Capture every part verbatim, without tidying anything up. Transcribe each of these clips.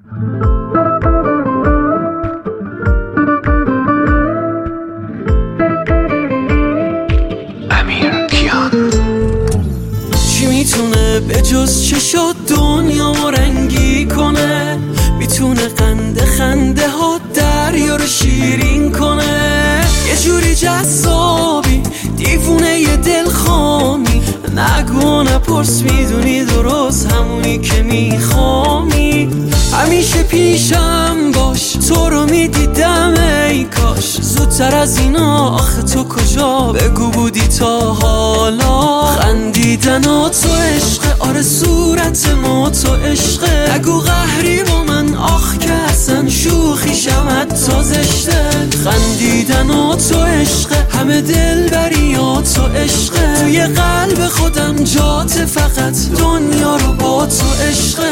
چی میتونه به جز چشات دنیا ما رنگی کنه؟ میتونه قنده خنده ها دریا رو شیرین کنه. یه جوری جذابی دیوونه یه دلخامی، نگو نپرس میدونی درست همونی که میخوامی. همیشه پیشم باش تو رو میدیدم ای کاش زودتر از اینا، آخه تو کجا بگو بودی تا حالا؟ خندیدن ها تو عشقه، آره صورت ما تو عشقه. نگو قهری با من آخ که اصلا شوخی شمت تا زشته. خندیدن ها تو عشقه، همه دل بری ها تو عشقه. توی قلب خودم جات فقط دنیا رو با تو عشقه.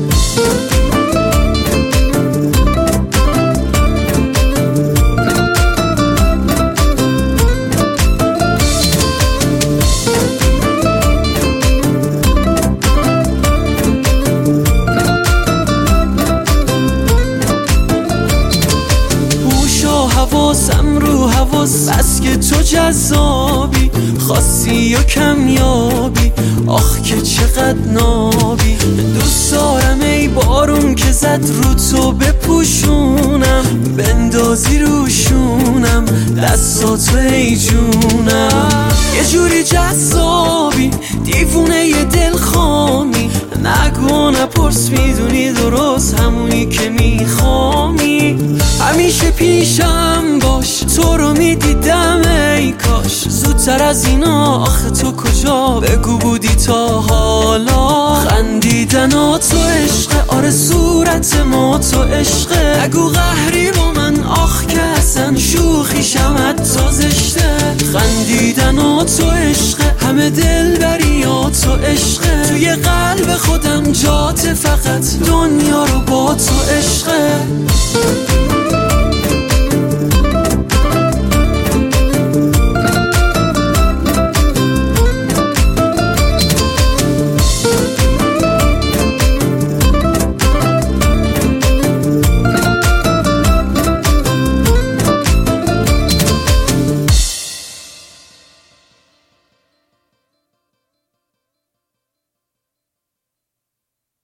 حواسم رو حواس، بس که تو جذابی، خاصی یا کمیابی، آخ که چقدر نابی. دوست دارم ای بارون که زد رو تو بپوشونم، بندازی روشونم دستاتو ای جونم. یه جوری جذابی دیوونه یه دلخامی، نگو نپرس میدونی درست همونی که میخوامی. همیشه پیشم باش تو رو میدیدم ای کاش زودتر از اینا، آخه تو کجا بگو بودی تا حالا؟ خندیدن ها تو عشقه، آره صورت ما تو عشقه. نگو قهری با من آخ که اصلا شوخی شمت تا زشته. خندیدن ها تو عشقه، همه دل بری ها تو عشقه. توی قلب خودم جات فقط دنیا رو با تو عشقه.